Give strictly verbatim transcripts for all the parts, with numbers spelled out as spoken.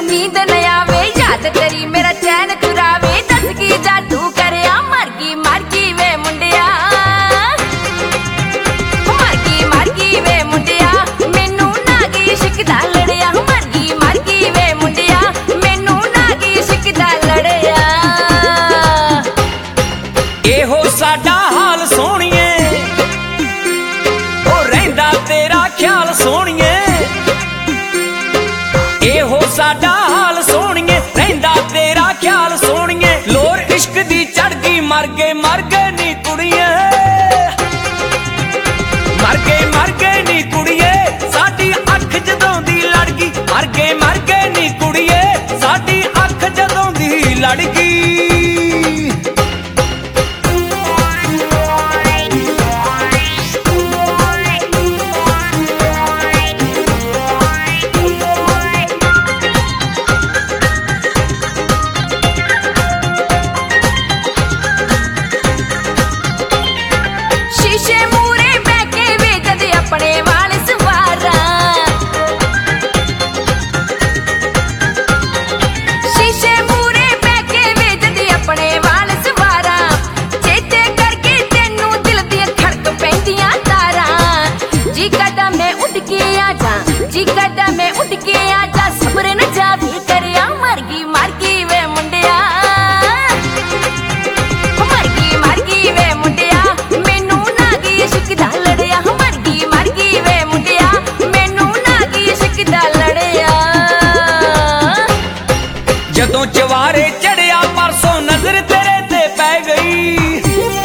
नींद न आवे याद तेरी मेरा चैन चुरावे दस की जादू करया मर गई मर गई वे मुंडिया मर गई मर गई वे मुंडिया मैनू नागी इश्क दा लड़िया मर गई मर गई वे मुंडिया मैनू नागी इश्क दा लड़िया एहो साडा हाल सोहणिए ओ रहिंदा तेरा ख्याल सोहणिए एहो साडा हाल सोहणिए रहिंदा तेरा ख्याल सोहणिए लोर इश्क दी चढ़ गई मर गए मर गए नी कुड़िए मर गए मर गए नी कुड़िए साडी अख जदों दी लड़ गई मर गए मर गए नी कुड़िए साडी अख जदों दी लड़ गई शीशे मूरे बैके वे जद अपने वाल सवारा शीशे मूरे बैके वे जद अपने वाल सवारा चेते करके तेनू दिल दी खड़क पैंदियां तारा जी कदा मैं उठ के आ जा जी कदा मैं उठ के आ जा सब्र न जा भी करया मर गई मर गई वे मुंडिया मर गई मर गई वे मुंडिया मैनू नागी इश्क दा लड़िया मर गई मर गई वे मुंडिया मैनू नागी इश्क दा लड़िया जदों चवारे चढ़िया परसों नजर तेरे ते पै गई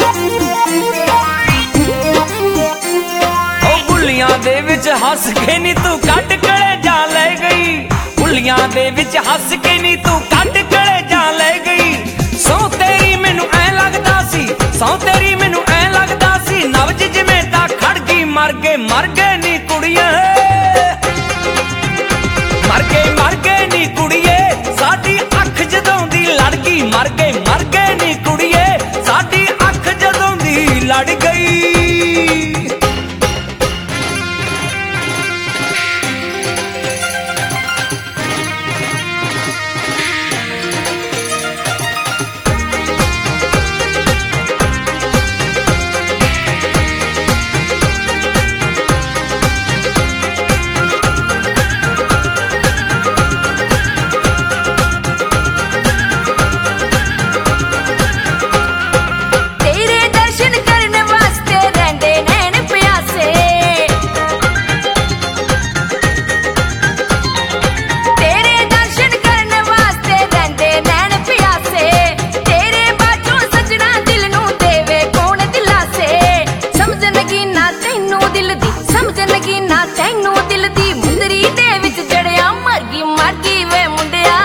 ओ बुल्लियां दे विच हस के नी तू कट कले जा ले गई बुल्लियां दे विच हस के नी तू कट कले जा ले गई सौ तेरी मैनू ऐ लगदा सी सौ तेरी मैनू ऐ लगदा सी नवज जिवें दा खड़ गई मर गए मर गए नी कुड़िए मर गए मर गए नी कुड़िए साडी अख जदों दी लड़ गई मर गए मर गए नी कुड़िए साडी अख जदों दी लड़ गई तेरे दर्शन करने वास्ते रहंदे नैन प्यासे तेरे दर्शन करने वास्ते रहंदे नैन प्यासे तेरे बाजों सजना दिल नू देवे कौन दिलासे समझ लगी ना तैनू दिल दी समझ लगी ना तैनू दिल दी मुंदरी दे विच जड़िया मर गई मर गई वे मुंडिया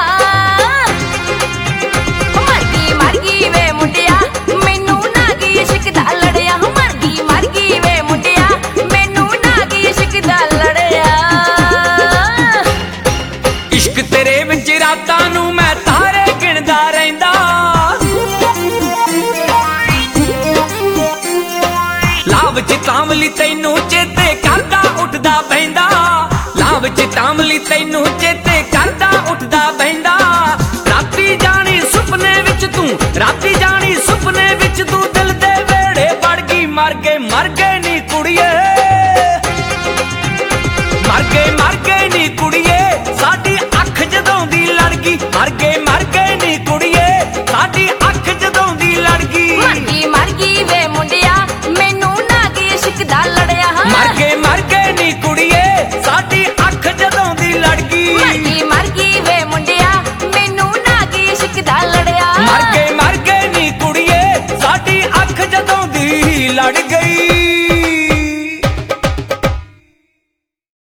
मर गई मर गई वे मुंडिया मैनू नागी इश्क दा लड़िया मर गई मर गई वे मुंडिया मैनू नागी इश्क दा लड़िया इश्क तेरे विच रातां नू मैं तारे गिणदा रहिंदा लाव च तांवली तैनू चेते करदा उठदा बहिंदा लाव च तांवली तैनू चेते करदा उठदा बहिंदा राती जानी सुपने विच तू राती जानी सुपने विच तू दिल दे वेड़े वड़ गई मर गए मर गए नी कुड़िए मर गए मर गए नी कुड़िए साडी अख जदों दी लड़ गई मर गए मर गए नी कुड़िए साडी अख जदों दी लड़ गई मर गई मर गई वे मुंडिया मैनू नागी इश्क दा लड़िया मर गए मर गए नी कुड़िए साडी अख जदों दी लड़ गई मर गई मर गई वे मुंडिया मैनू नागी इश्क दा लड़िया मर गए मर गए नी कुड़िए साडी अख जदों दी लड़ गई।